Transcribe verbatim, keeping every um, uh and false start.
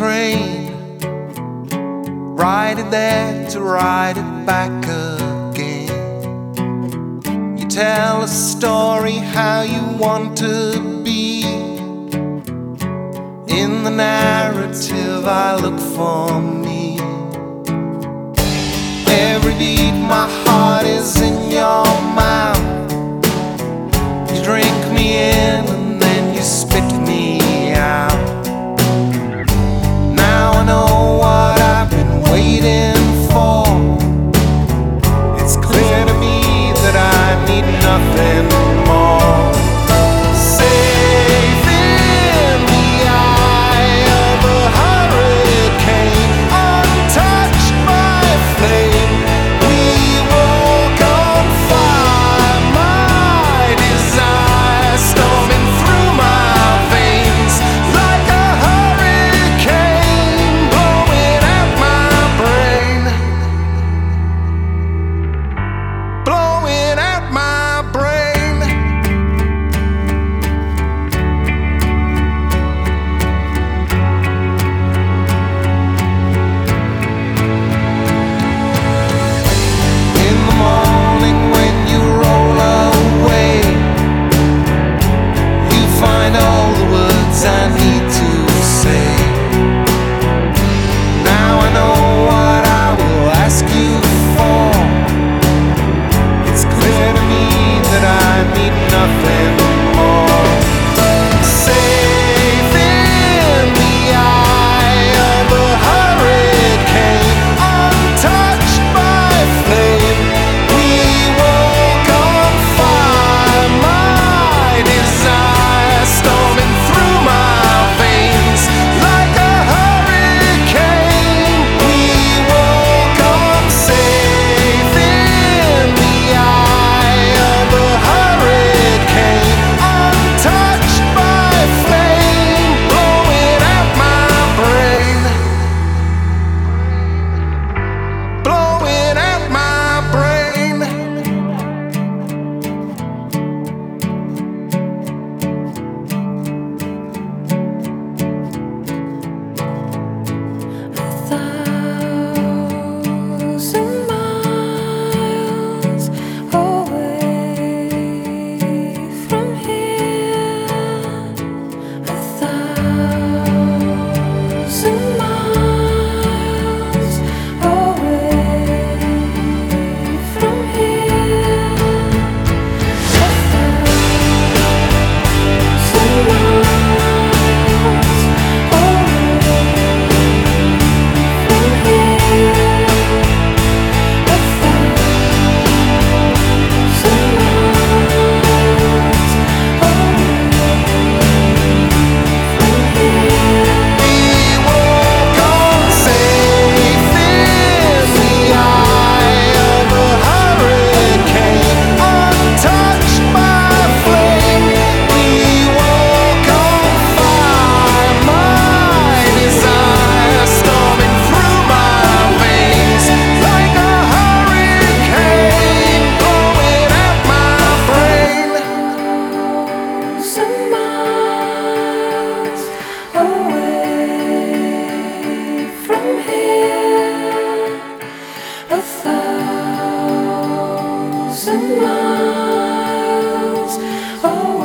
train, ride it there to ride it back again. You tell a story how you want to be. In the narrative I look for me. Every beat my heart is in your mouth. You drink me in and then you spit me out. Now I know what I've been waiting for. It's clear to me that I need nothing more. Safe in the eye of a hurricane, untouched by flame, we walk on fire. My desire storming through my veins like a hurricane blowing at my brain, blowing at my brain. In the morning when you roll away, you find all the words I need to say. Now I know what I will ask you for. It's clear to me that I need nothing more. Safe in the eye of a hurricane, untouched by flame, we walk on fire. My desire storming through my veins like a hurricane. We walk on safe in the eye of a hurricane, untouched by flame, blowing at my brain, blowing at my brain. Thousand miles away from here, a thousand miles away from here, a thousand miles a thousand miles away.